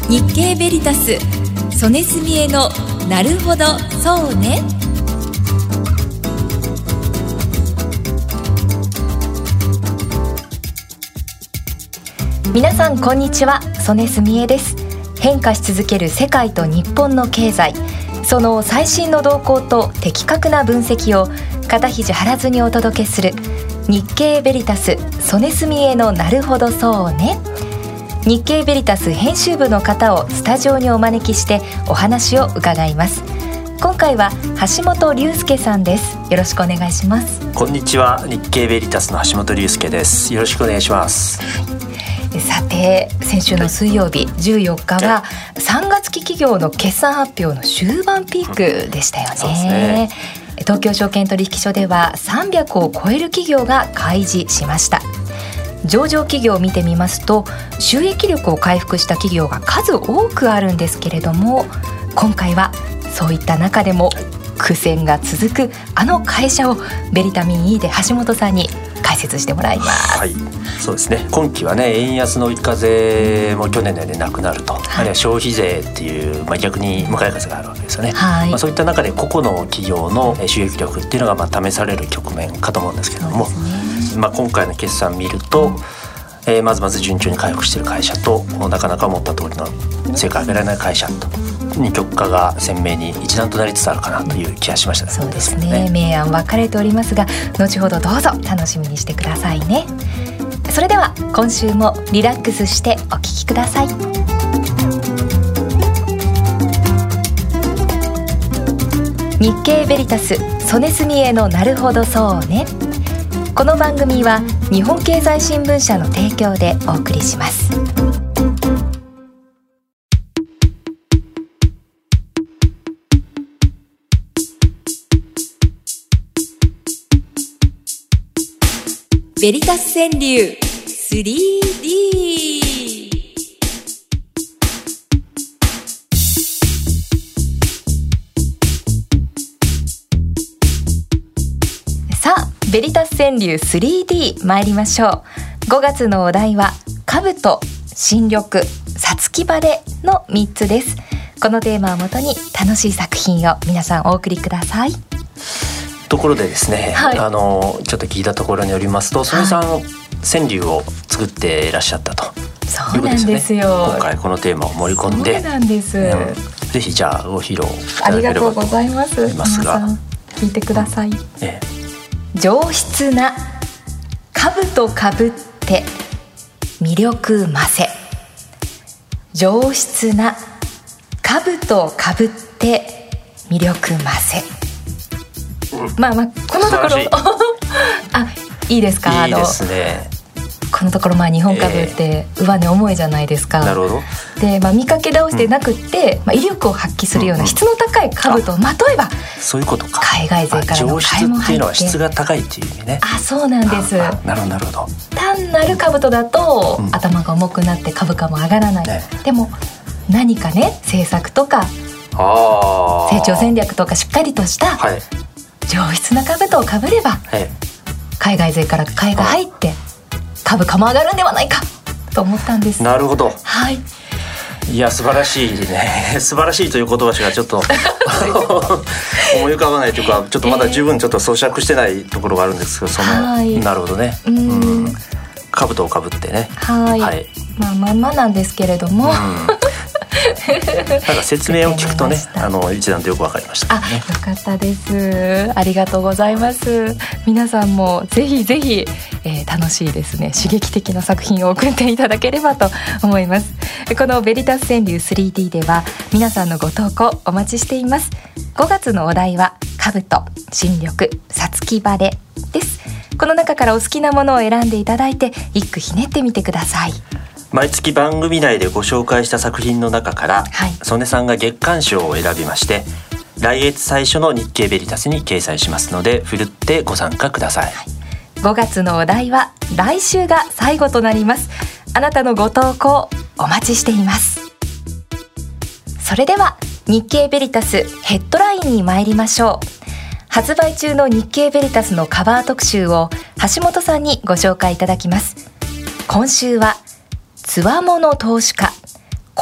日経ベリタス曽根澄江のなるほどそうね。 皆さんこんにちは、曽根澄江です。変化し続ける世界と日本の経済、その最新の動向と的確な分析を肩肘張らずにお届けする日経ベリタス曽根澄江のなるほどそうね。日経ベリタス編集部の方をスタジオにお招きしてお話を伺います。今回は橋本龍介さんです。よろしくお願いします。 こんにちは、日経ベリタスの橋本龍介です。よろしくお願いします。 さて、先週の水曜日14日は3月期企業の決算発表の終盤ピークでしたよね。 そうですね。 東京証券取引所では300を超える企業が開示しました。上場企業を見てみますと、収益力を回復した企業が数多くあるんですけれども、今回はそういった中でも苦戦が続くあの会社をベリタミン E で橋本さんに解説してもらいます。 はい、そうですね。今期はね、円安の追い風も去年のようになくなると、あるいは消費税っていう、逆に向かい風があるわけですよね。そういった中で個々の企業の収益力っていうのが試される局面かと思うんですけども、今回の決算見ると、まず順調に回復している会社と、なかなか思った通りの成果を上げられない会社と二極化が鮮明に一段となりつつあるかなという気がしましたね。 そうですね。明暗分かれておりますが、後ほどどうぞ楽しみにしてくださいね。それでは今週もリラックスしてお聞きください。日経ベリタス曽根澄江のなるほどそうね。この番組は日本経済新聞社の提供でお送りします。 ベリタス川柳 3D。 さあ、ベリタス川柳 3D 参りましょう。5月のお題は兜、新緑、五月晴れの3つです。このテーマをもとに楽しい作品を皆さんお送りください。 ところでですね、ちょっと聞いたところによりますと、曽根さん、川柳を作っていらっしゃったということですよね。そうなんですよ。今回このテーマを盛り込んで、 そうなんです、 ぜひじゃあご披露いありただければとがとうございます。皆さん聞いてください。上質な兜かぶって魅力増せ。上質な兜かぶって魅力増せ。このところいいですか。 いいですね。 このところ日本株って上値重いじゃないですか。 なるほど。 で、見かけ倒してなくって、威力を発揮するような質の高い兜をまとえば、 そういうことか。 海外勢からの買いも入って、 上質っていうのは質が高いっていう意味ね。 そうなんです。 なるほど。 単なる兜だと、頭が重くなって株価も上がらない、でも何かね、政策とか成長戦略とかしっかりとした上質な兜をかぶれば、海外勢から買いが入って株価も上がるんではないかと思ったんです。 なるほど。 はい。 いや、素晴らしいね。素晴らしいという言葉しかちょっと思い浮かばないというか、ちょっとまだ十分ちょっと咀嚼してないところがあるんですけど、なるほどね。兜をかぶってね。まんまなんですけれども、 なんか説明を聞くとね、一段とよくわかりました、 よかったです。ありがとうございます。皆さんもぜひぜひ、楽しいですね、刺激的な作品を送っていただければと思います。このベリタス川柳 3D では皆さんのご投稿お待ちしています。5月のお題は兜、新緑、五月晴れです。この中からお好きなものを選んでいただいて一句ひねってみてください。 毎月番組内でご紹介した作品の中から、曽根さんが月間賞を選びまして、来月最初の日経ベリタスに掲載しますので、ふるってご参加ください。 5月のお題は来週が最後となります。あなたのご投稿お待ちしています。それでは日経ベリタスヘッドラインに参りましょう。発売中の日経ベリタスのカバー特集を橋本さんにご紹介いただきます。今週はつわもの投資家、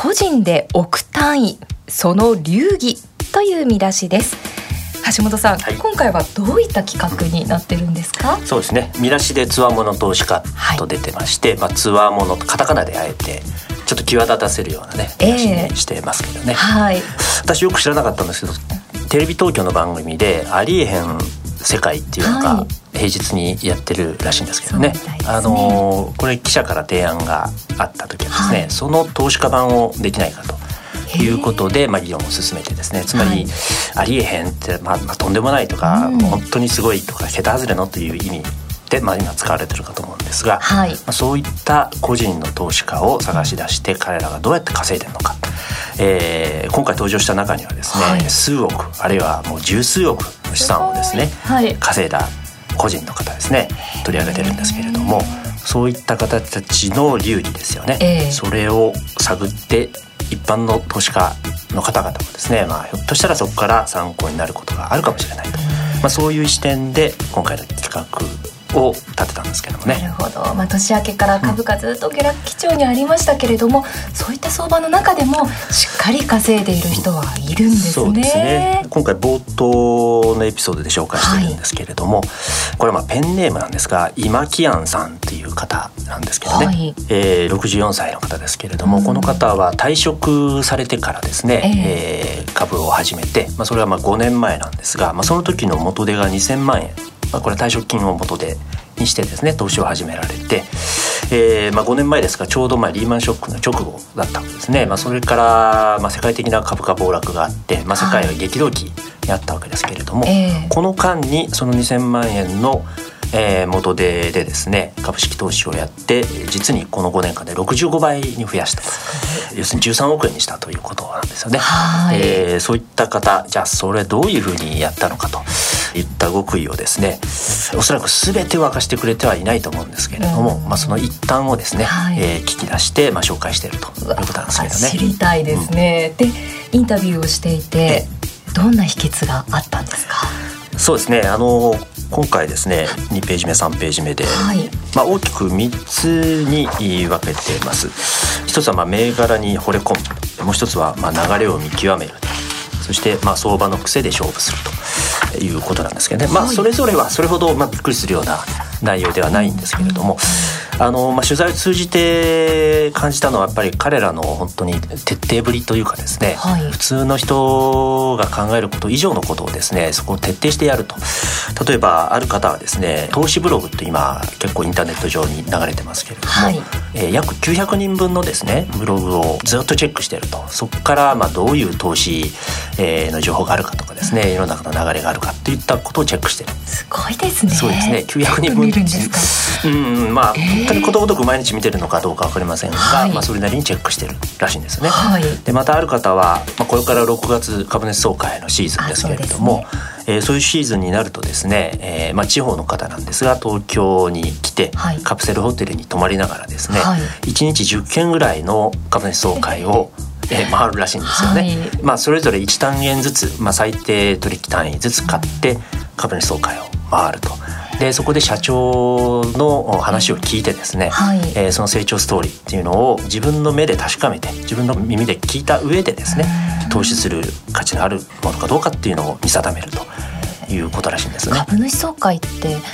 個人で億単位その流儀という見出しです。橋本さん、今回はどういった企画になってるんですか？ そうですね、見出しでつわもの投資家と出てまして、つわものとカタカナであえてちょっと際立たせるようなね見出しにしてますけどね、私よく知らなかったんですけど、テレビ東京の番組でありえへん世界っていうのが平日にやってるらしいんですけどね、これ記者から提案があった時はですね、その投資家版をできないかということで、議論を進めてですね、つまり、ありえへんって、とんでもないとか、本当にすごいとか桁外れのという意味で、今使われてるかと思うんですが、そういった個人の投資家を探し出して彼らがどうやって稼いでるのか、今回登場した中にはですね、数億あるいはもう十数億の資産をですね、稼いだ個人の方ですね取り上げてるんですけれども、そういった方たちの流儀ですよね、それを探って一般の投資家の方々もですね、ひょっとしたらそこから参考になることがあるかもしれないと、そういう視点で今回の企画を立てたんですけどもね。 なるほど、年明けから株価ずっと下落基調にありましたけれども、そういった相場の中でもしっかり稼いでいる人はいるんですね。 そうですね、今回冒頭のエピソードで紹介しているんですけれども、これはペンネームなんですが、今木庵さんっていう方なんですけどね、64歳の方ですけれども、この方は退職されてからですね、株を始めて、それは5年前なんですが、その時の元手が2000万円、これ退職金を元手にしてですね投資を始められて、5年前ですがちょうどリーマンショックの直後だったわけですね。それから世界的な株価暴落があって、世界は激動期にあったわけですけれども、この間にその2000万円の元手でですね株式投資をやって、実にこの5年間で65倍に増やした、要するに13億円にしたということなんですよね。そういった方、じゃあそれどういうふうにやったのかといった極意をですね、おそらく全てを明かしてくれてはいないと思うんですけれども、その一端をですね、聞き出して、紹介しているということなんですけどね。 知りたいですね、でインタビューをしていてどんな秘訣があったんですか？ そうですね、今回ですね2ページ目3ページ目で、大きく3つに分けています。一つは銘柄に惚れ込む、もう一つは流れを見極める、そして相場の癖で勝負するということなんですけどね、それぞれはそれほどびっくりするような内容ではないんですけれども、取材を通じて感じたのはやっぱり彼らの本当に徹底ぶりというかですね、普通の人が考えること以上のことをですねそこを徹底してやると。例えばある方はですね、投資ブログって今結構インターネット上に流れてますけれども、約900人分のですねブログをずっとチェックしていると。そこからどういう投資の情報があるかとかですね、世の中の流れがあるかといったことをチェックしている。 すごいですね。 そうですね、900人分本当にことごとく毎日見てるのかどうか分かりませんが、それなりにチェックしてるらしいんですね。でまたある方は、これから6月株主総会のシーズンですけれども、そういうシーズンになるとですね、地方の方なんですが東京に来て、カプセルホテルに泊まりながらですね、1日10件ぐらいの株主総会を回るらしいんですよね。それぞれ1単元ずつ、最低取引単位ずつ買って株主総会を回ると。でそこで社長の話を聞いてですね、その成長ストーリーっていうのを自分の目で確かめて、自分の耳で聞いた上でですね投資する価値のあるものかどうかっていうのを見定めるということらしいんですね。 株主総会って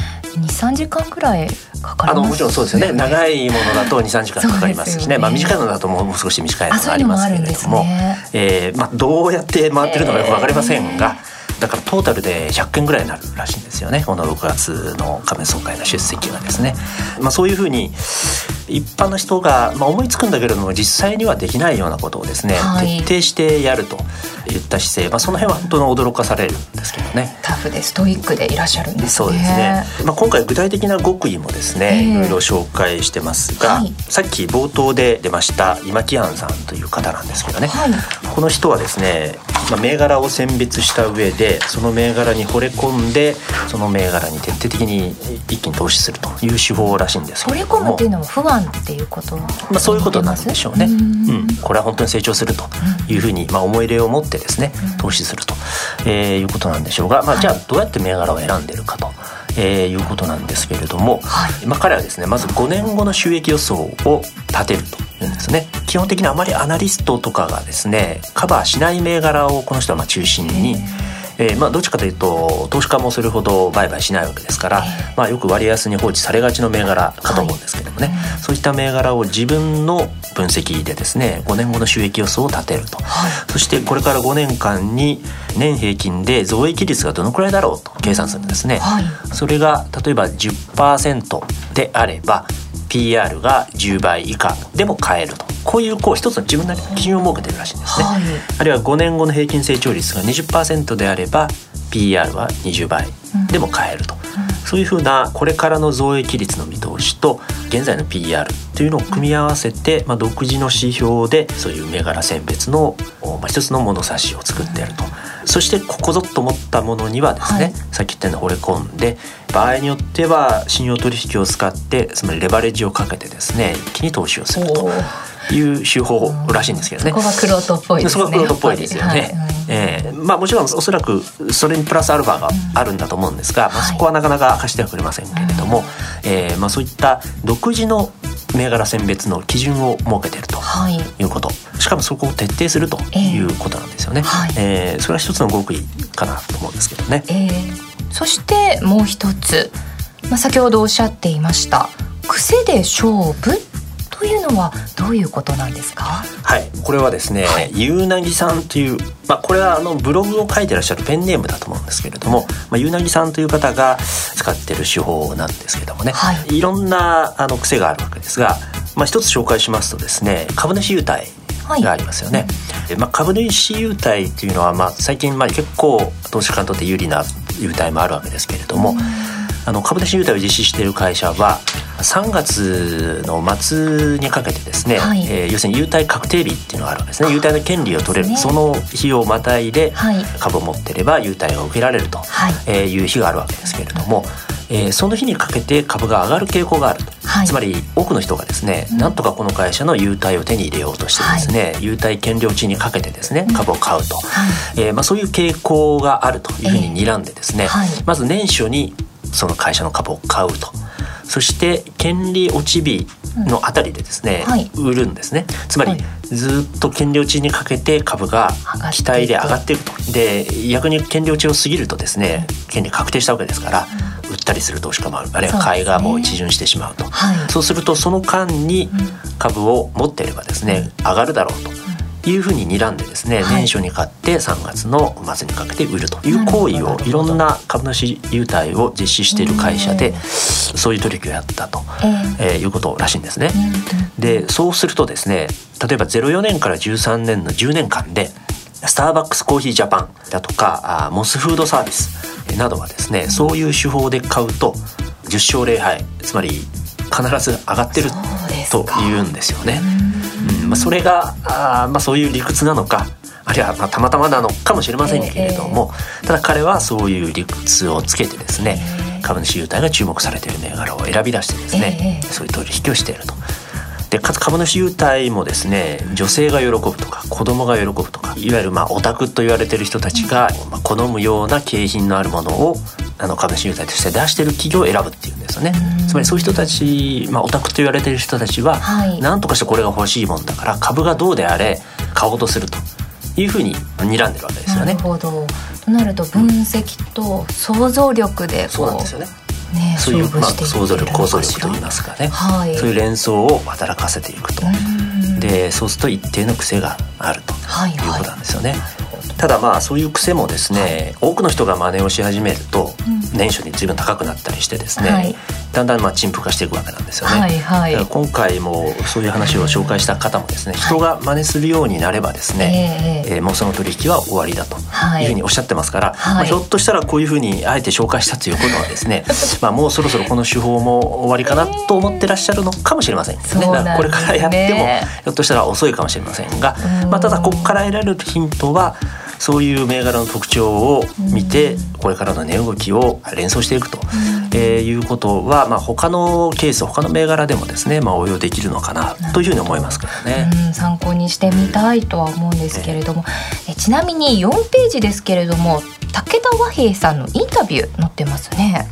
2,3 時間くらいかかります？ もちろんそうですよね。長いものだと 2,3 時間かかりますしね、短いのだともう少し短いのがありますけれども、どうやって回ってるのかよく分かりませんが、だからトータルで100件ぐらいになるらしいんですよね、この6月の株主総会の出席はですね。そういうふうに一般の人が思いつくんだけれども実際にはできないようなことをですね、徹底してやるといった姿勢、その辺は本当に驚かされるんですけどね。 タフでストイックでいらっしゃるんですね。 そうですね、今回具体的な極意もですね、いろいろ紹介してますが、さっき冒頭で出ました今木庵さんという方なんですけどね、この人はですね、銘柄を選別した上でその銘柄に惚れ込んで、その銘柄に徹底的に一気に投資するという手法らしいんですけれども、 惚れ込むっていうのは不安っていうこと、 そういうことなんでしょうね。これは本当に成長するというふうに、思い入れを持ってですね投資すると、いうことなんでしょうが、じゃあどうやって銘柄を選んでるかと。いうことなんですけれども、彼はですねまず5年後の収益予想を立立てるというんですね。基本的にあまりアナリストとかがですねカバーしない銘柄をこの人は中心に、どっちかというと投資家もそれほど売買しないわけですから、よく割安に放置されがちの銘柄かと思うんですけどもね、そういった銘柄を自分の分析でですね5年後の収益予想を立てると、そしてこれから5年間に年平均で増益率がどのくらいだろうと計算するんですね、それが例えば 10% であれば PR が10倍以下でも買えると、こういう一つの自分なりの基準を設けているらしいんですね、あるいは5年後の平均成長率が 20% であれば PR は20倍でも買えると、そういうふうなこれからの増益率の見通しと現在の PR というのを組み合わせて、独自の指標でそういう銘柄選別の一つの物差しを作っていると。そしてここぞと思ったものにはですね、さっき言ったように惚れ込んで、場合によっては信用取引を使ってつまりレバレッジをかけてですね一気に投資をするという手法らしいんですけどね。 そこが玄人っぽいですね。 そこが玄人っぽいですよね。もちろんおそらくそれにプラスアルファがあるんだと思うんですが、そこはなかなか明かしてはくれませんけれども、そういった独自の銘柄選別の基準を設けているということ、しかもそこを徹底するということなんですよね、それは一つの極意かなと思うんですけどね、 そしてもう一つ、先ほどおっしゃっていました癖で勝負というのはどういうことなんですか？ これはですね、ゆうなぎさんという、これはブログを書いてらっしゃるペンネームだと思うんですけれども、ゆうなぎさんという方が使っている手法なんですけどもね、いろんな癖があるわけですが、一つ紹介しますとですね、株主優待がありますよね、株主優待というのは、最近結構投資家にとって有利な優待もあるわけですけれども、株主優待を実施している会社は3月の末にかけてですね、要するに優待確定日っていうのがあるわけですね。優待の権利を取れる、その日をまたいで株を持っていれば優待が受けられるという日があるわけですけれども、その日にかけて株が上がる傾向があると、つまり多くの人がですね、なんとかこの会社の優待を手に入れようとしてですね、優待権利値にかけてですね株を買うと、そういう傾向があるというふうに睨んでですね、まず年初にその会社の株を買うと、そして権利落ち日のあたりでですね、売るんですね。つまりずっと権利落ちにかけて株が期待で上がっていくと。で逆に権利落ちを過ぎるとですね、権利確定したわけですから売ったりする投資家もある、あるいは買いがもう一巡してしまうと、そうするとその間に株を持っていればですね上がるだろうというふうに睨んでですね、年初に買って3月の末にかけて売るという行為をいろんな株主優待を実施している会社でそういう取引をやったと、いうことらしいんですね。でそうするとですね、例えば04年から13年の10年間でスターバックスコーヒージャパンだとかモスフードサービスなどはですね、そういう手法で買うと10勝0敗、つまり必ず上がってるというんですよね。それがそういう理屈なのか、あるいはたまたまなのかもしれませんけれども、ただ彼はそういう理屈をつけてですね、株主優待が注目されている銘柄を選び出してですね、そういう取引をしていると。でかつ株主優待もですね、女性が喜ぶとか子供が喜ぶとか、いわゆるオタクと言われている人たちが好むような景品のあるものを株主優待として出している企業を選ぶっていうんですよね。つまりそういう人たち、オタクと言われている人たちは、何とかしてこれが欲しいもんだから株がどうであれ買おうとするというふうに睨んでるわけですよね。 なるほど。となると分析と想像力でそうなんですよね。そういう想像力構想力といいますかね、そういう連想を働かせていくと。でそうすると一定の癖があるということなんですよね。ただそういう癖もですね、多くの人が真似をし始めると、年初に随分高くなったりしてですね、だんだん陳腐化していくわけなんですよね。だから今回もそういう話を紹介した方もですね、人が真似するようになればですね、もうその取引は終わりだというふうにおっしゃってますから、ひょっとしたらこういうふうにあえて紹介したということはですねもうそろそろこの手法も終わりかなと思ってらっしゃるのかもしれませんね。だからこれからやってもひょっとしたら遅いかもしれませんが、ただここから得られるヒントはそういう銘柄の特徴を見て、これからの値動きを連想していくと、いうことは、他のケース、他の銘柄でもですね、応用できるのかなというふうに思いますけどね。 参考にしてみたいとは思うんですけれども、ちなみに4ページですけれども、武田和平さんのインタビュー載ってますね。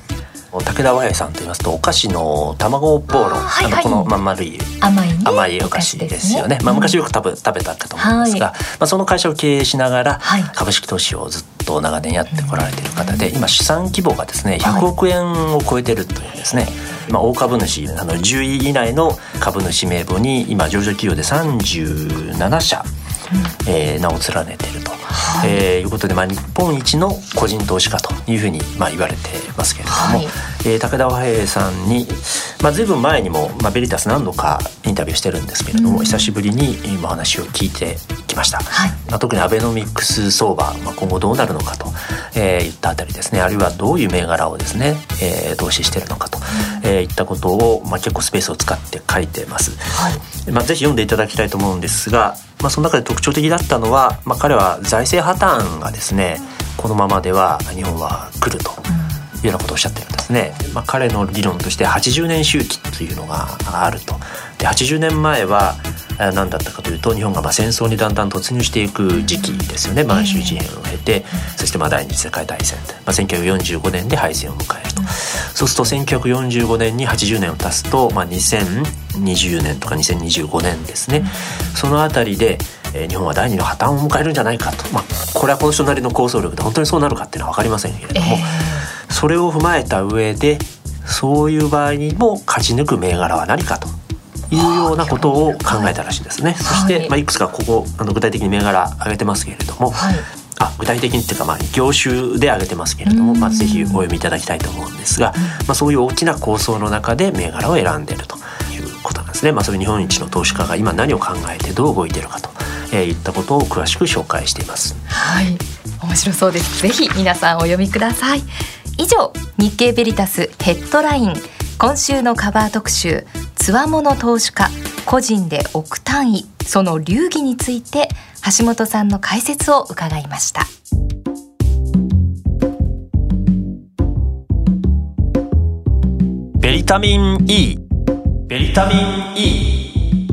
武田和平さんと言いますとお菓子の卵ボーロ、この丸い甘いお菓子ですよね。昔よく食べたかと思うんですが、その会社を経営しながら株式投資をずっと長年やってこられている方で、今資産規模がですね100億円を超えているというですね、大株主10位以内の株主名簿に今上場企業で37社、名を連ねていると、いうことで、日本一の個人投資家というふうに言われてますけれども、武田和平さんに、ずいぶん前にも、ベリタス何度かインタビューしてるんですけれども、久しぶりにお話を聞いてきました。特にアベノミクス相場、今後どうなるのかと、いったあたりですね、あるいはどういう銘柄をですね、投資しているのかと、いったことを、結構スペースを使って書いてます。ぜひ読んでいただきたいと思うんですが、その中で特徴的だったのは、彼は財政破綻がですねこのままでは日本は来るというようなことをおっしゃってるんですね。彼の理論として80年周期というのがあると。で80年前は何だったかというと、日本が戦争にだんだん突入していく時期ですよね。満州事変を経て、そして第二次世界大戦、1945年で敗戦を迎えると。そうすると1945年に80年を足すと、2020年とか2025年ですね。そのあたりで日本は第二の破綻を迎えるんじゃないかと、これはこの人なりの構想力で本当にそうなるかっていうのは分かりませんけれども、それを踏まえた上でそういう場合にも勝ち抜く銘柄は何かというようなことを考えたらしいですね。そして、いくつかここ具体的に銘柄挙げてますけれども、具体的にっていうか、業種で挙げてますけれども、ぜひお読みいただきたいと思うんですが、そういう大きな構想の中で銘柄を選んでいるということなんですね。そういう日本一の投資家が今何を考えてどう動いているかといったことを詳しく紹介しています。 面白そうです。ぜひ皆さんお読みください。以上、日経ベリタスヘッドライン、今週のカバー特集、つわもの投資家個人で億単位、その流儀について橋本さんの解説を伺いました。 ベリタミン E、 ベリタミン E。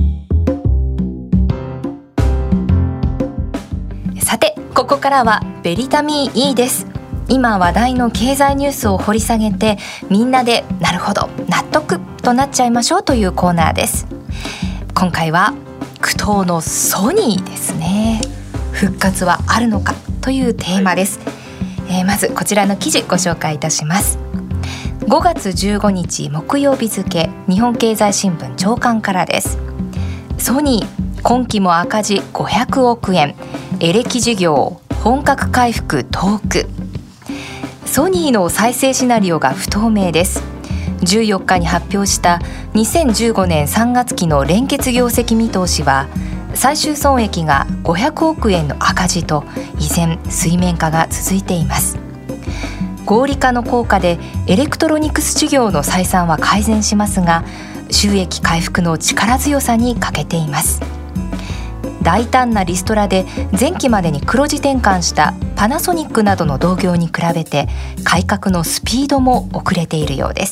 さて、ここからはベリタミン E です。今話題の経済ニュースを掘り下げて、みんなでなるほど納得となっちゃいましょうというコーナーです。今回は苦闘のソニーですね。復活はあるのかというテーマです。まずこちらの記事ご紹介いたします。5月15日木曜日付、日本経済新聞朝刊からです。ソニー今期も赤字500億円、エレキ事業本格回復遠く。ソニーの再生シナリオが不透明です。14日に発表した2015年3月期の連結業績見通しは、最終損益が500億円の赤字と依然水面下が続いています。合理化の効果でエレクトロニクス事業の採算は改善しますが、収益回復の力強さに欠けています。大胆なリストラで前期までに黒字転換したパナソニックなどの同業に比べて改革のスピードも遅れているようです。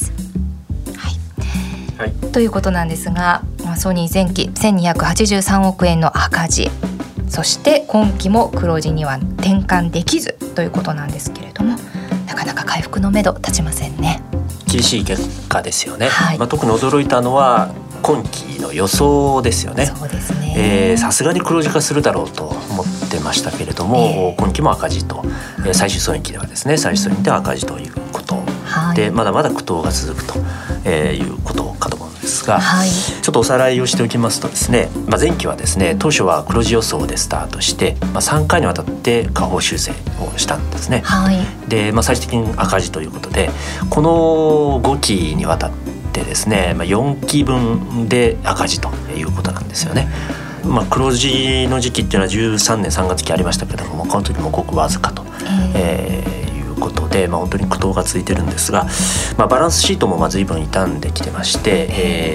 ということなんですが、ソニー前期1283億円の赤字、そして今期も黒字には転換できずということなんですけれども、なかなか回復のめど立ちませんね。 厳しい結果ですよね。特に驚いたのは今期の予想ですよね。 そうですね。 さすがに黒字化するだろうと思ってましたけれども、今期も赤字と、最終損益ではですね、最終損益では赤字ということで、まだまだ苦闘が続くということかと思うんですが、ちょっとおさらいをしておきますとですね、前期はですね、当初は黒字予想でスタートして、3回にわたって下方修正をしたんですね。で、最終的に赤字ということで、この5期にわたってですね、4期分で赤字ということなんですよね。黒字の時期っていうのは13年3月期ありましたけれども、この時もごくわずかと、いうことで、本当に苦闘が続いてるんですが、バランスシートも随分傷んできてまして、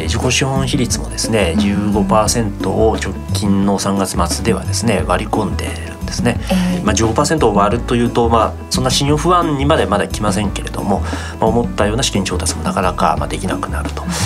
自己資本比率もですね 15% を直近の3月末ではですね割り込んでいるんですね。15% を割るというと、そんな信用不安にまでまだ来ませんけれども、思ったような資金調達もなかなかできなくなると、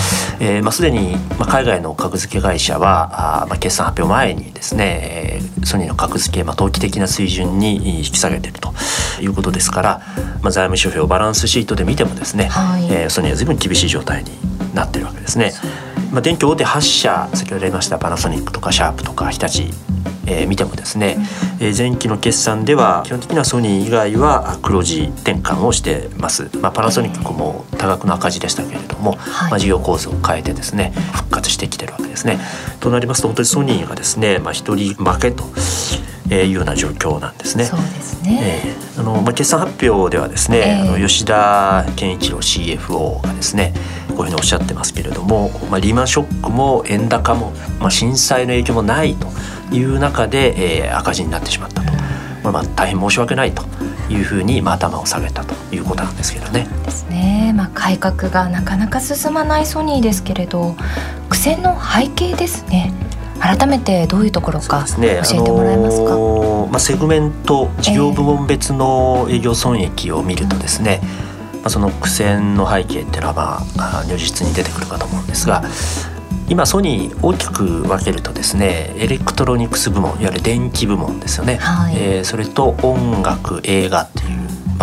すでに海外の格付け会社は決算発表前にですね、ソニーの格付け投機的な水準に引き下げているということですから、財務指標バランスシートで見てもですね、ソニーは随分厳しい状態になっているわけですね。電気大手8社、先ほど言いましたパナソニックとかシャープとか日立見てもですね、前期の決算では基本的にはソニー以外は黒字転換をしてます。パナソニックも多額の赤字でしたけれども、事業構造を変えてですね復活してきているわけですね。となりますと本当にソニーがですね、一人負けというような状況なんですね。 そうですね。 決算発表ではですね、吉田健一郎 CFO がですねこういうふうにおっしゃってますけれども、リーマンショックも円高も、震災の影響もないという中で、赤字になってしまったと、大変申し訳ないというふうに、頭を下げたということなんですけどね。 ですね。改革がなかなか進まないソニーですけれど、苦戦の背景ですね。改めてどういうところか教えてもらえますか。 セグメント事業部門別の営業損益を見るとですね、その苦戦の背景っていうのは如実に出てくるかと思うんですが、今ソニー大きく分けるとですね、エレクトロニクス部門、いわゆる電気部門ですよね、それと音楽映画っていう、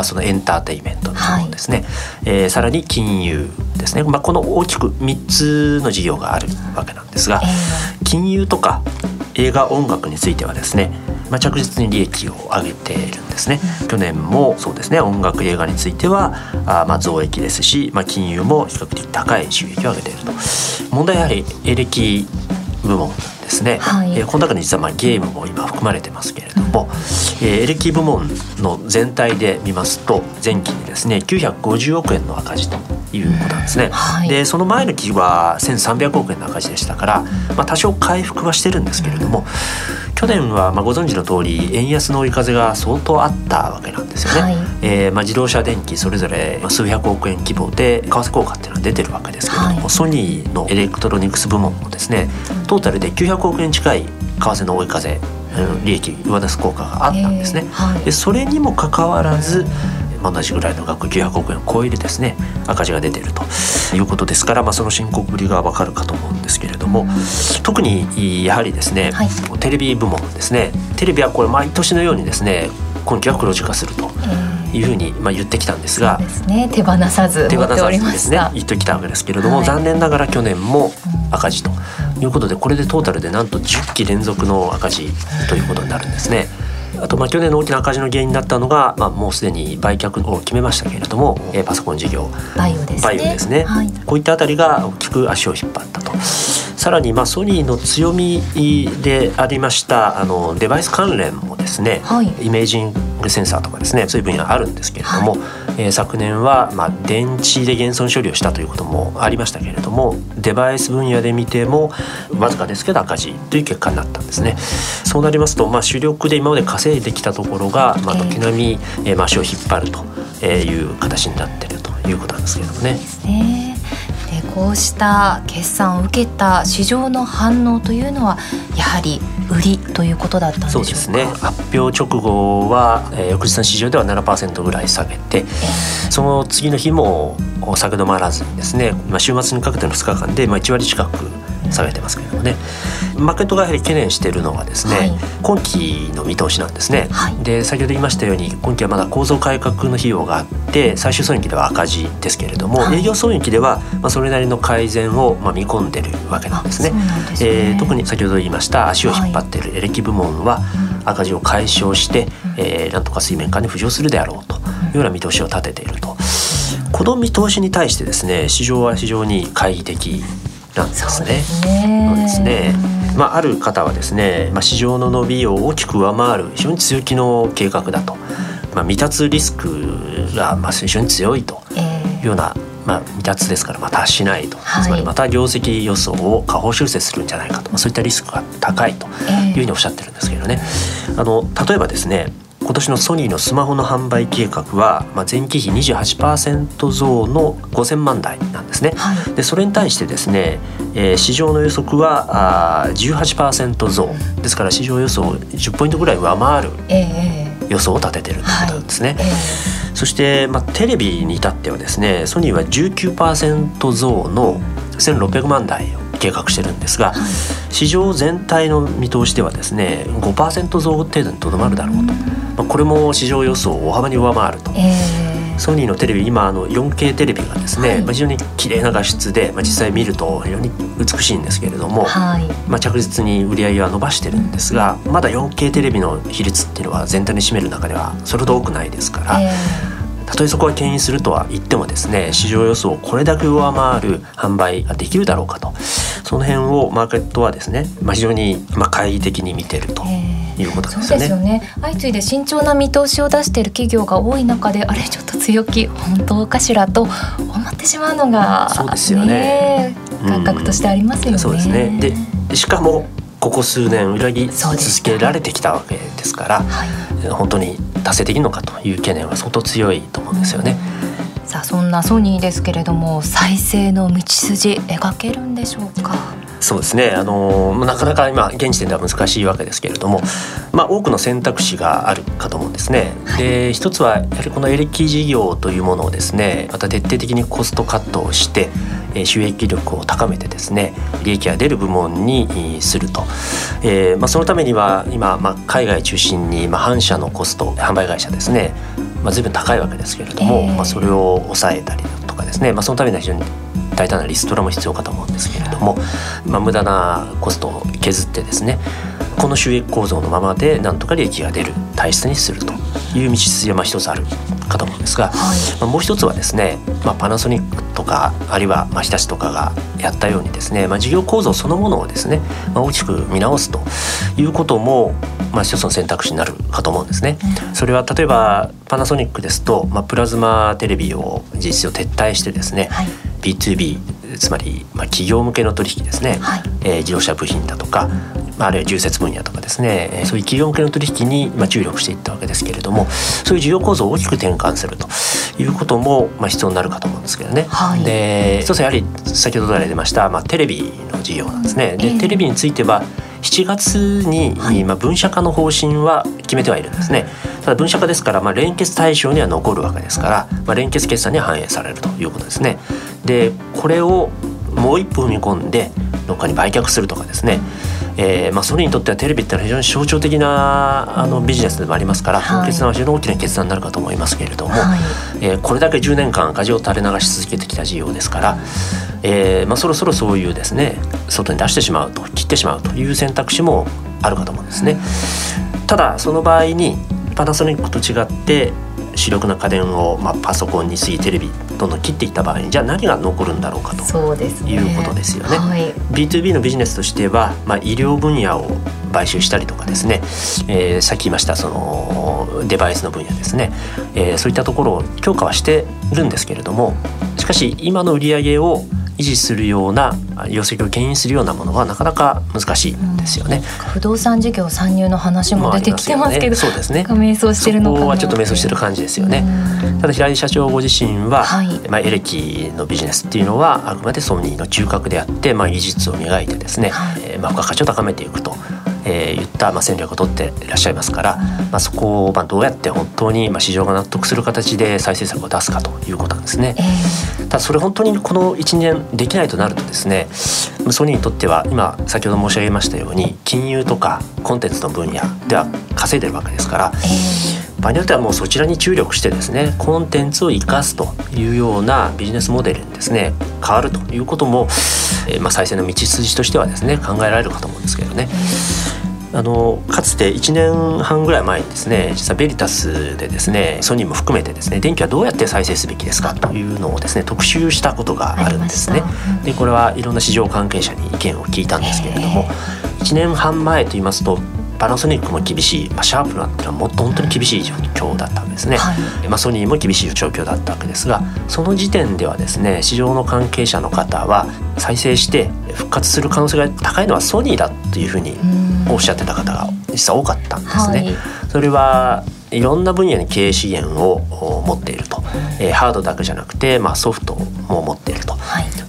そのエンターテインメントの部門ですね、さらに金融ですね、この大きく3つの事業があるわけなんですが、金融とか映画音楽についてはですね、着実に利益を上げているんですね。去年もそうですね、音楽映画については増益ですし、金融も比較的高い収益を上げていると。問題はやはりエレキ部門ですね、この中に実はゲームも今含まれてますけれども、エレキ部門の全体で見ますと前期にですね950億円の赤字ということなんですね。でその前の期は1300億円の赤字でしたから、多少回復はしてるんですけれども、去年はご存知の通り円安の追い風が相当あったわけなんですよね。自動車電機それぞれ数百億円規模で為替効果っていうのは出てるわけですけれども、ソニーのエレクトロニクス部門もですねトータルで900億円近い為替の追い風、利益上出す効果があったんですね。でそれにもかかわらず同じぐらいの額900億円を超えるですね赤字が出ているということですから、その深刻ぶりがわかるかと思うんですけれども、特にやはりですね、テレビ部門ですね。テレビはこれ毎年のようにですね今期は黒字化するというふうに言ってきたんですが、 そうですね、手放さず持っておりました。 ですね言ってきたわけですけれども、残念ながら去年も赤字ということで、これでトータルでなんと10期連続の赤字ということになるんですね。あと去年の大きな赤字の原因になったのが、もうすでに売却を決めましたけれども、パソコン事業バイオですね、 こういったあたりが大きく足を引っ張ったと。さらにソニーの強みでありましたデバイス関連もですね、イメージングセンサーとかですね、そういう分野あるんですけれども、昨年は電池で現存処理をしたということもありましたけれども、デバイス分野で見てもわずかですけど赤字という結果になったんですね。そうなりますと、主力で今まで稼いできたところが軒並み足を引っ張るという形になっているということなんですけれどもね。 でこうした決算を受けた市場の反応というのはやはり売りということだったんでしょうか。 そうですね、発表直後は、翌日の市場では 7% ぐらい下げて、その次の日も下げ止まらずにですね、週末にかけての2日間で1割近く下げてますけれどもね。マーケットがやはり懸念しているのはですね、今期の見通しなんですね。で先ほど言いましたように今期はまだ構造改革の費用があって最終損益では赤字ですけれども、営業損益ではそれなりの改善を見込んでいるわけなんですね。特に先ほど言いました足を引っ張っているエレキ部門は赤字を解消して、なんとか水面下に浮上するであろうというような見通しを立てていると。この見通しに対してですね、市場は非常に懐疑的なんですね。そうですね。ある方はですね、市場の伸びを大きく上回る非常に強気の計画だと、未達リスクが非常に強いというような、未達ですから達しないと、つまりまた業績予想を下方修正するんじゃないかと、そういったリスクが高いというふうにおっしゃってるんですけどね。例えばですね、今年のソニーのスマホの販売計画は、前期比 28% 増の5000万台なんですね。でそれに対してですね、市場の予測は18% 増ですから、市場予想を10ポイントぐらい上回る予想を立ててるということなんですね。 そして、テレビに至ってはですね、ソニーは 19% 増の1600万台を計画してるんですが、市場全体の見通しではですね 5% 増程度にとどまるだろうと、これも市場予想を大幅に上回ると。ソニーのテレビ、今4K テレビがですね、非常に綺麗な画質で、実際見ると非常に美しいんですけれども、着実に売り上げは伸ばしてるんですが、まだ 4K テレビの比率っていうのは全体に占める中ではそれほど多くないですから、たとえそこは牽引するとは言ってもですね、市場予想をこれだけ上回る販売ができるだろうかと、その辺をマーケットはですね、非常に懐疑的に見ているということですよね。 そうですよね。相次いで慎重な見通しを出している企業が多い中で、あれちょっと強気本当かしらと思ってしまうのが、 そうですよね、 感覚としてありますよね。 そうですね。でしかもここ数年裏切り続けられてきたわけですから、本当に達成できるのかという懸念は相当強いと思うんですよね。 さあ、そんなソニーですけれども、再生の道筋描けるんでしょうか。 そうですね、なかなか今現時点では難しいわけですけれども、多くの選択肢があるかと思うんですね。で、一つはやはりこのエレキ事業というものをですね、また徹底的にコストカットをして収益力を高めてですね、利益が出る部門にすると、そのためには今、海外中心に反社のコスト、販売会社ですね、随分高いわけですけれども、それを抑えたりだとかですね、そのためには非常に大胆なリストラも必要かと思うんですけれども、無駄なコストを削ってですね、この収益構造のままでなんとか利益が出る体質にするという道筋は一つあるかと思うんですが、もう一つはですね、パナソニックとかあるいは日立とかがやったようにですね、事業構造そのものをですね、大きく見直すということも一つの選択肢になるかと思うんですね。それは例えばパナソニックですと、プラズマテレビを事実上撤退してですね、B2B、 つまり企業向けの取引ですね、自動車部品だとか、あるいは重設分野とかですね、そういう企業向けの取引に注力していったわけですけれども、そういう事業構造を大きく転換するということも必要になるかと思うんですけどね。で、一つやはり先ほどから出ました、テレビの事業なんですね。で、テレビについては7月に分社化の方針は決めてはいるんですね。ただ分社化ですから、連結対象には残るわけですから、連結決算には反映されるということですね。で、これをもう一歩踏み込んでどっかに売却するとかですね、ソニーにとってはテレビってのは非常に象徴的なビジネスでもありますから、この決断は非常に大きな決断になるかと思いますけれども、これだけ10年間赤字を垂れ流し続けてきた事業ですから、そろそろそういうですね、外に出してしまうと、切ってしまうという選択肢もあるかと思うんですね。ただその場合にパナソニックと違って主力な家電を、パソコンに次ぎテレビどんどん切っていった場合に、じゃあ何が残るんだろうかということですよね。B2B のビジネスとしては、医療分野を買収したりとかですね、さっき言いましたそのデバイスの分野ですね、そういったところを強化はしているんですけれども、しかし今の売り上げを維持するような、業績を牽引するようなものはなかなか難しいんですよね。 不動産事業参入の話も出てきてますけど、 そうですね、 迷走してるのかな。 そこはちょっと迷走してる感じですよね。ただ平井社長ご自身は、エレキのビジネスっていうのはあくまでソニーの中核であって、技術を磨いてですね、付加価値を高めていくといった戦略を取っていらっしゃいますから、そこをどうやって本当に市場が納得する形で再生策を出すかということなんですね。ただそれ本当にこの 1年できないとなるとですね、ソニーにとっては今先ほど申し上げましたように金融とかコンテンツの分野では稼いでるわけですから、場合によってはもうそちらに注力してですね、コンテンツを生かすというようなビジネスモデルにですね変わるということも、再生の道筋としてはですね考えられるかと思うんですけどね。かつて1年半ぐらい前にですね、実はベリタスでですね、ソニーも含めてですね、電気はどうやって再生すべきですかというのをですね特集したことがあるんですね。で、これはいろんな市場関係者に意見を聞いたんですけれども、1年半前と言いますとパナソニックも厳しい、シャープナっていうのはもっと本当に厳しい状況だったわけですね。ソニーも厳しい状況だったわけですが、その時点ではですね、市場の関係者の方は再生して復活する可能性が高いのはソニーだというふうにおっしゃってた方が実は多かったんですね。それはいろんな分野に経営資源を持っていると、ハードだけじゃなくて、ソフトも持っていると、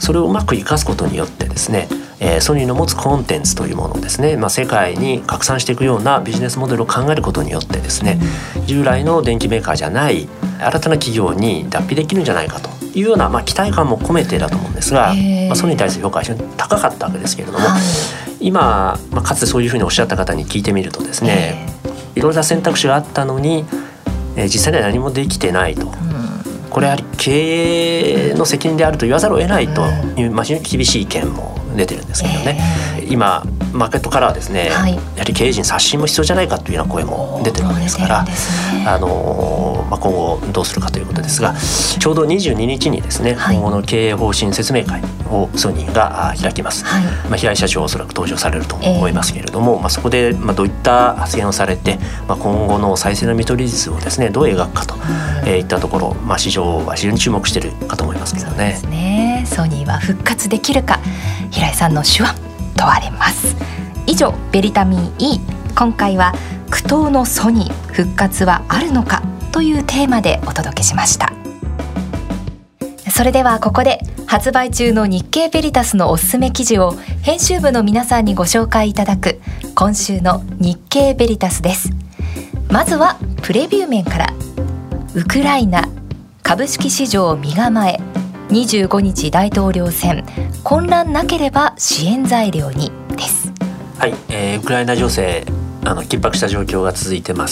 それをうまく生かすことによってですね、ソニーの持つコンテンツというものをですね、世界に拡散していくようなビジネスモデルを考えることによってですね、従来の電機メーカーじゃない新たな企業に脱皮できるんじゃないかというような、期待感も込めてだと思うんですが、ソニーに対する評価は非常に高かったわけですけれども、今、かつてそういうふうにおっしゃった方に聞いてみるとですね、いろいろな選択肢があったのに、実際には何もできてないと、これやはり経営の責任であると言わざるを得ないという、非常に厳しい意見も出てるんですけどね、今マーケットからはですね、やはり経営陣刷新も必要じゃないかというような声も出てるわけですから、今後どうするかということですが、ちょうど22日にですね、今後の経営方針説明会をソニーが開きます。平井社長はおそらく登場されると思いますけれども、そこでどういった発言をされて、今後の再生の見取り図をですねどう描くかといったところ、市場は非常に注目しているかと思いますけどね。 そうですね。ソニーは復活できるか、平井さんの手腕問われます。以上、ベリタミン E、 今回は苦闘のソニー復活はあるのかというテーマでお届けしました。それではここで発売中の日経ベリタスのおすすめ記事を編集部の皆さんにご紹介いただく今週の日経ベリタスです。まずはプレビュー面から。ウクライナ株式市場身構え、25日大統領選、混乱なければ支援材料にです。 はい、ウクライナ情勢緊迫した状況が続いてます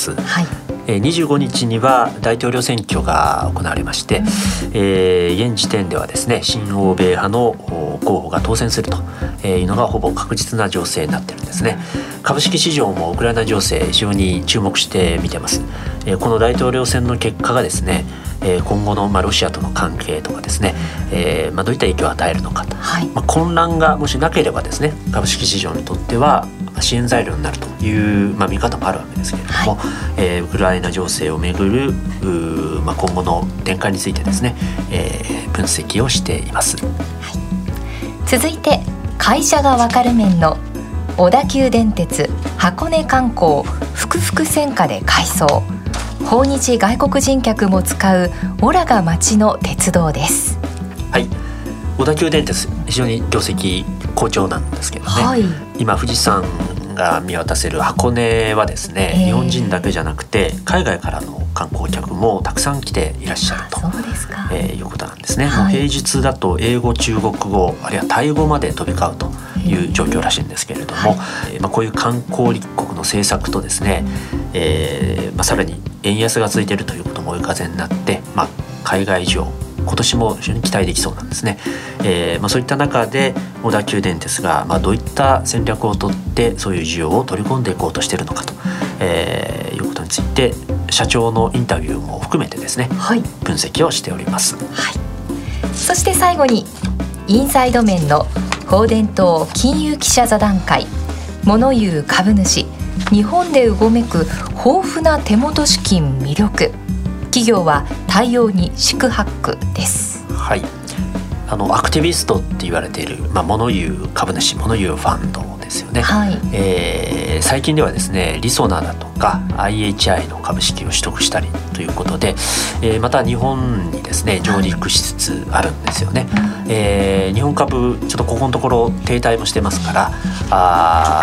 。25日には大統領選挙が行われまして、現時点ではですね、親欧米派の候補が当選するというのがほぼ確実な情勢になっているんですね。株式市場もウクライナ情勢非常に注目して見てます。この大統領選の結果がですね、今後のロシアとの関係とかですね、どういった影響を与えるのかと、混乱がもしなければですね、株式市場にとっては支援材料になるという、見方もあるわけですけれども、ウクライナ情勢をめぐる今後の展開についてですね、分析をしています。 続いて会社がわかる面の小田急電鉄箱根観光複々線化で改装、訪日外国人客も使うオラが街の鉄道です。 はい、小田急電鉄非常に業績好調なんですけどね、今富士山が見渡せる箱根はですね、日本人だけじゃなくて海外からの観光客もたくさん来ていらっしゃるということなんですね。もう平日だと英語、中国語、あるいはタイ語まで飛び交うという状況らしいんですけれども、こういう観光立国の政策とですね、さらに円安が続いているということも追い風になって、海外需要今年も非常に期待できそうなんですね。そういった中で小田急電鉄がどういった戦略をとってそういう需要を取り込んでいこうとしているのかと、いうことについて社長のインタビューも含めてですね、分析をしております。 そして最後にインサイド面の放電等金融記者座談会、物言う株主、日本でうごめく豊富な手元資金魅力、企業は対応に四苦八苦です。 アクティビストって言われている、物言う株主、物言うファンドですよね。最近ではですね、リソナだとか IHI の株式を取得したりということで、また日本にですね上陸しつつあるんですよね。日本株ちょっとここのところ停滞もしてますから、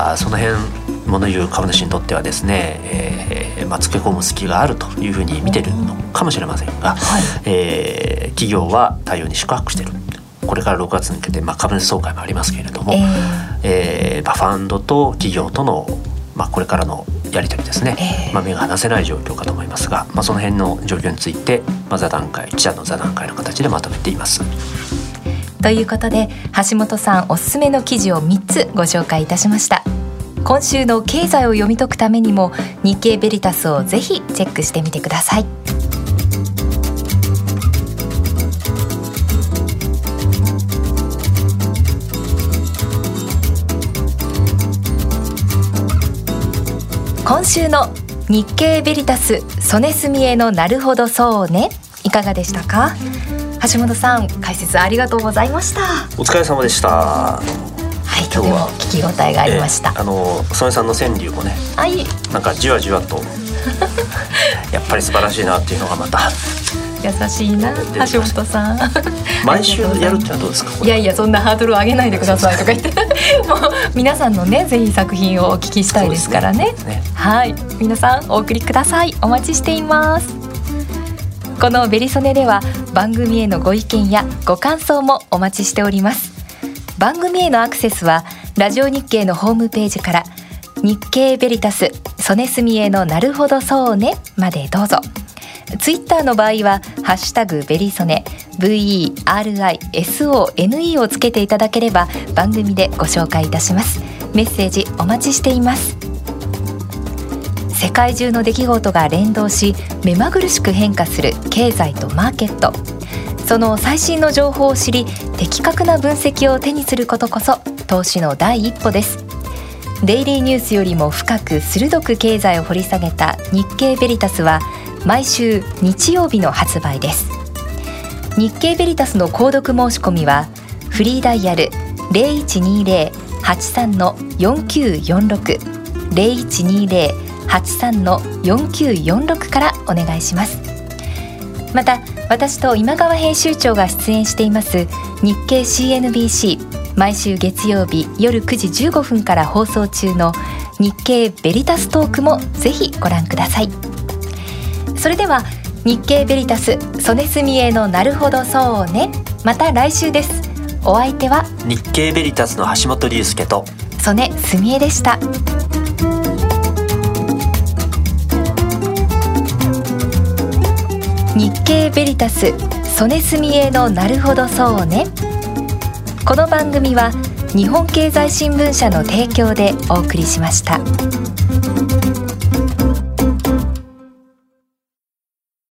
その辺物言う株主にとってはですね、つけ込む隙があるというふうに見てるのかもしれませんが、企業は対応に四苦八苦している。これから6月に向けて、株主総会もありますけれども、ファンドと企業との、これからのやり取りですね、目が離せない状況かと思いますが、その辺の状況について、座談会、記者の座談会の形でまとめています。 ということで橋本さんおすすめの記事を3つご紹介いたしました。今週の経済を読み解くためにも日経ベリタスをぜひチェックしてみてください。今週の日経ベリタス曽根澄江のなるほどそうね、いかがでしたか？橋本さん、解説ありがとうございました。 お疲れ様でした。 とても聞き応えがありました。 曽根さんの川柳もね、なんかじわじわとやっぱり素晴らしいなっていうのがまた優しいな橋本さん。 毎週やるってのはどうですか？ いやいや、そんなハードルを上げないでくださいとか言ってもう皆さんのね、ぜひ作品をお聞きしたいですからね。はい、皆さんお送りください。お待ちしています。このベリソネでは番組へのご意見やご感想もお待ちしております。番組へのアクセスはラジオ日経のホームページから、日経ベリタス曽根澄江のなるほどそうねまでどうぞ。ツイッターの場合はハッシュタグベリソネ VERISONE をつけていただければ番組でご紹介いたします。メッセージお待ちしています。世界中の出来事が連動し目まぐるしく変化する経済とマーケット、その最新の情報を知り的確な分析を手にすることこそ投資の第一歩です。デイリーニュースよりも深く鋭く経済を掘り下げた日経ベリタスは毎週日曜日の発売です。日経ベリタスの購読申し込みはフリーダイヤル 0120-83-4946 0120-83-4946 からお願いします。また私と今川編集長が出演しています日経 CNBC 毎週月曜日夜9時15分から放送中の日経ベリタストークもぜひご覧ください。それでは日経ベリタス曽根澄江のなるほどそうね、また来週です。お相手は日経ベリタスの橋本龍介と曽根澄江でした。日経ベリタス曽根澄江のなるほどそうね。この番組は日本経済新聞社の提供でお送りしました。